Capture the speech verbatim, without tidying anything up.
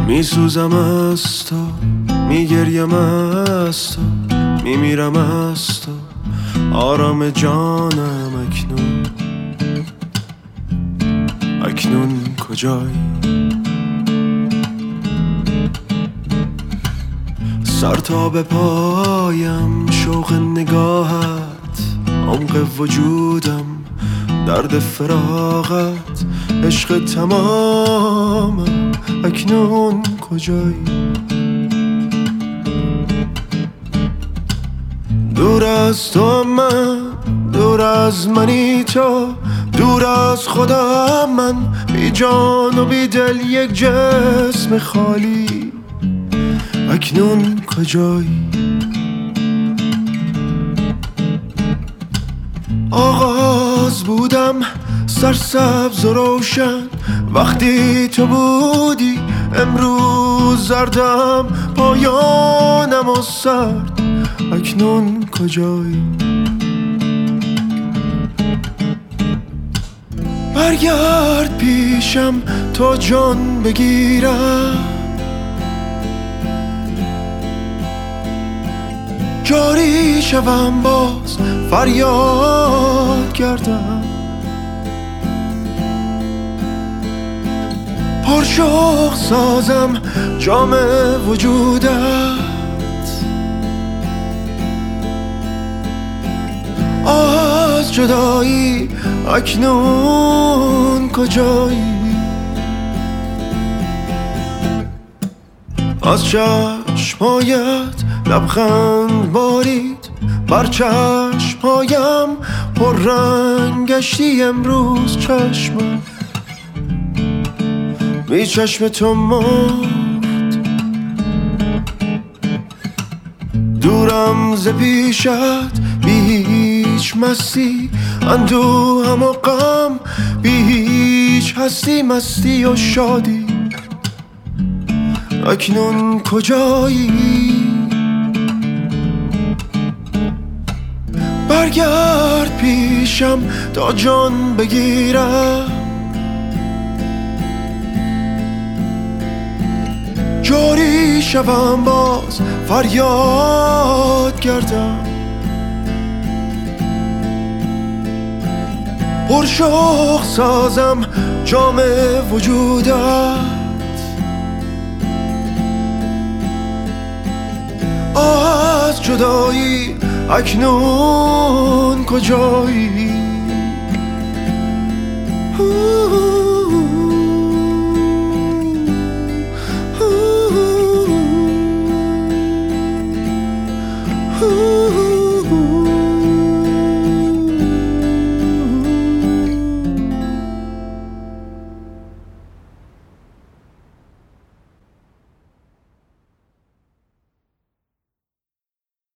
میسوزم از تو، میگریم از تو، میمیرم از تو، آرام جانم اکنون. اکنون کجایی؟ سر تا به پایم شوق نگاهت، عمق وجودم درد فراغت، عشق تمامم اکنون کجایی؟ دور از تو من، دور از منی تو، دور از خودم من، بی جان و بی دل یک جسم خالی. اکنون کجایی؟ آغاز بودم سرسبز و روشن، وقتی تو بودی. امروز زردم پایانم و سرد. اکنون کجایی؟ برگرد پیشم تا جان بگیرم، جاری شوم باز فریاد کردم. پرشوق سازم جام وجودت، از جدایی اکنون کجایی؟ از چشمهایت لبخند بارید بر چشمهایم، پر رنگ گشتی امروز چشمم، بی چشم تو مرد. دورم ز پیشت بی هیچ مستی، اندوهم و غم بی هیچ هستی، مستی و شادی. اکنون کجایی؟ برگرد پیشم تا جان بگیرم، جاری شوم باز فریاد کردم. پرشوق سازم جام وجودت، از جدایی اکنون کجایی؟